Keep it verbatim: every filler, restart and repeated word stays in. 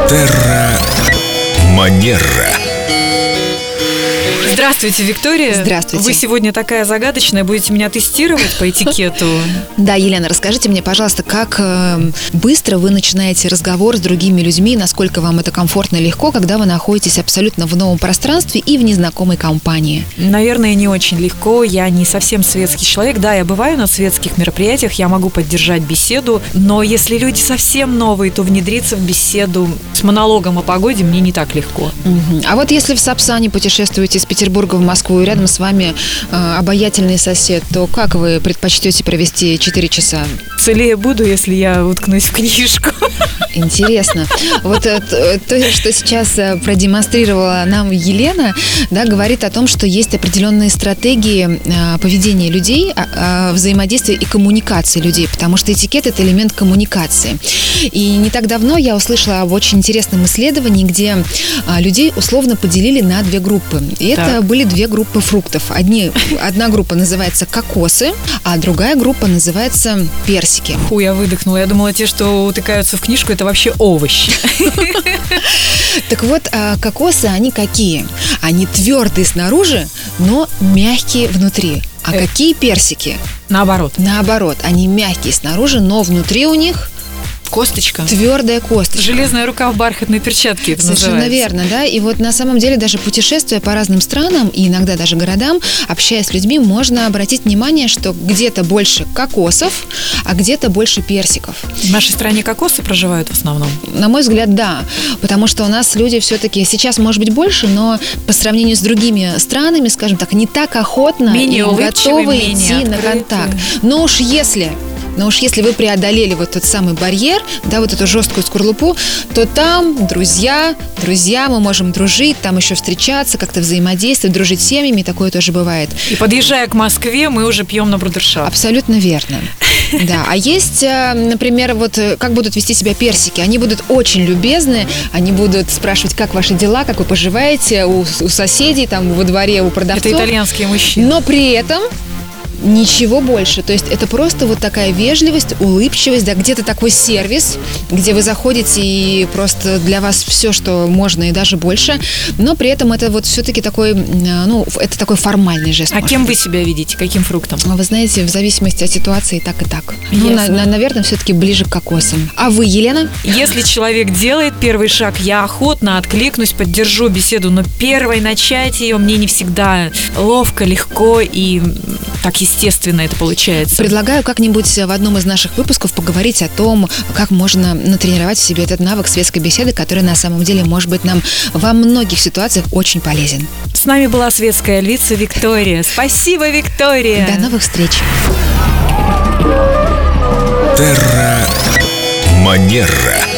Терра Манера. Здравствуйте, Виктория. Здравствуйте. Вы сегодня такая загадочная, будете меня тестировать по этикету. Да, Елена, расскажите мне, пожалуйста, как э, быстро вы начинаете разговор с другими людьми, насколько вам это комфортно и легко, когда вы находитесь абсолютно в новом пространстве и в незнакомой компании? Наверное, не очень легко. Я не совсем светский человек. Да, я бываю на светских мероприятиях, я могу поддержать беседу, но если люди совсем новые, то внедриться в беседу с монологом о погоде мне не так легко. Угу. А вот если в Сапсане путешествуете из Петербурга в Москву, и рядом с вами э, обаятельный сосед, то как вы предпочтете провести четыре часа? Целее буду, если я уткнусь в книжку. Интересно. Вот то, что сейчас продемонстрировала нам Елена, да, говорит о том, что есть определенные стратегии поведения людей, взаимодействия и коммуникации людей, потому что этикет – это элемент коммуникации. И не так давно я услышала об очень интересном исследовании, где людей условно поделили на две группы. И это так. были две группы фруктов. Одни, одна группа называется кокосы, а другая группа называется персики. Фу, я выдохнула. Я думала, те, что утыкаются в книжку, это вообще овощи. Так вот, кокосы, они какие? Они твердые снаружи, но мягкие внутри. А какие персики? Наоборот. Наоборот, они мягкие снаружи, но внутри у них... Косточка. Твердая косточка. Железная рука в бархатной перчатке. Это Совершенно называется. верно, да. И вот на самом деле даже путешествуя по разным странам и иногда даже городам, общаясь с людьми, можно обратить внимание, что где-то больше кокосов, а где-то больше персиков. В нашей стране кокосы проживают в основном? На мой взгляд, да. Потому что у нас люди все-таки сейчас, может быть, больше, но по сравнению с другими странами, скажем так, не так охотно менее и готовы менее идти открытые. на контакт. Но уж если... Но уж если вы преодолели вот тот самый барьер, да, вот эту жесткую скорлупу, то там друзья, друзья, мы можем дружить, там еще встречаться, как-то взаимодействовать, дружить с семьями, такое тоже бывает. И подъезжая к Москве, мы уже пьем на брудершафт. Абсолютно верно. Да, а есть, например, вот как будут вести себя персики. Они будут очень любезны, они будут спрашивать, как ваши дела, как вы поживаете у, у соседей, там во дворе, у продавцов. Это итальянские мужчины. Но при этом... ничего больше. То есть это просто вот такая вежливость, улыбчивость, да, где-то такой сервис, где вы заходите и просто для вас все, что можно и даже больше, но при этом это вот все-таки такой, ну, это такой формальный жест. А кем быть. Вы себя видите? Каким фруктом? Вы знаете, в зависимости от ситуации и так, и так. Ну, на, на, наверное, все-таки ближе к кокосам. А вы, Елена? Если человек делает первый шаг, я охотно откликнусь, поддержу беседу, но первой начать ее мне не всегда ловко, легко и так естественно это получается. Предлагаю как-нибудь в одном из наших выпусков поговорить о том, как можно натренировать в себе этот навык светской беседы, который на самом деле может быть нам во многих ситуациях очень полезен. С нами была светская львица Виктория. Спасибо, Виктория. До новых встреч. Терра Манера.